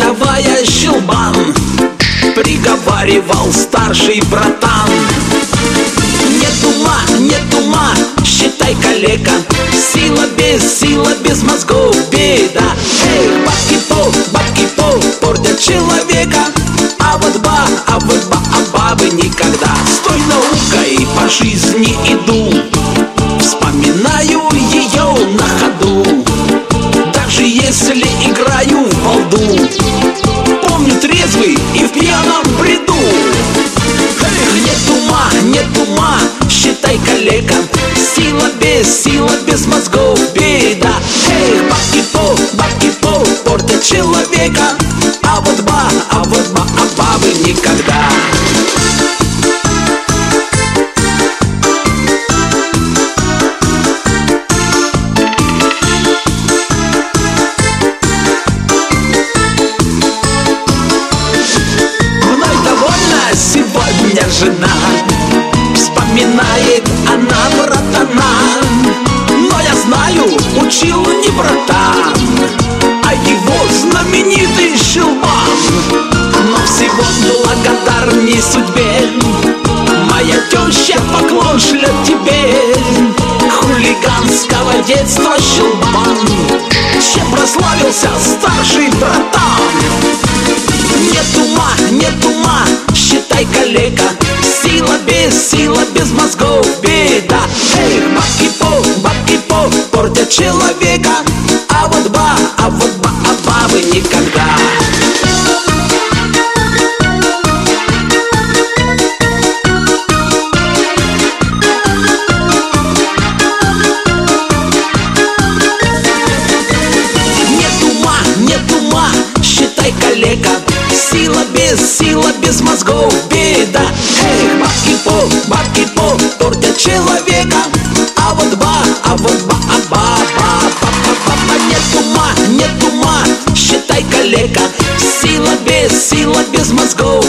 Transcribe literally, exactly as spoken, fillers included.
давая щелбан, приговаривал старший братан. Нет ума, нет ума, считай, калека, сила без, сила без мозгов беда. Эх, бабки по, бабки по портят человека, а вот ба, а вот ба, а бабы никогда. С той наукой по жизни иду, вспоминаю ее на ходу, даже если играю в балду, помню трезвый и в пьяном бреду. Эх, нет ума, нет ума, считай, калека, сила без, сила без мозгов беда. Эх, бабки по, бабки по портят человека, а вот ба, а вот ба, а бабы никогда. Сегодня жена вспоминает она братана, но я знаю, учил не братан, а его знаменитый щелбан. Но всего благодарней судьбе моя теща поклон шлет тебе, хулиганского детства щелбан, чем прославился старший братан. Нет ума, нет ума, считай, калека, сила без, сила без мозгов беда. Эх, бабки по, бабки по портят человека, а вот ба, а вот ба, а бабы никогда. Нет ума, нет ума, считай, калека, сила без, сила без мозгов беда. Эх, бабки по, бабки по портят человека, а вот ба, а вот ба, а ба, ба, ба, ба, ба, ба. Нет ума, нет ума, считай, калека, сила без, сила без мозгов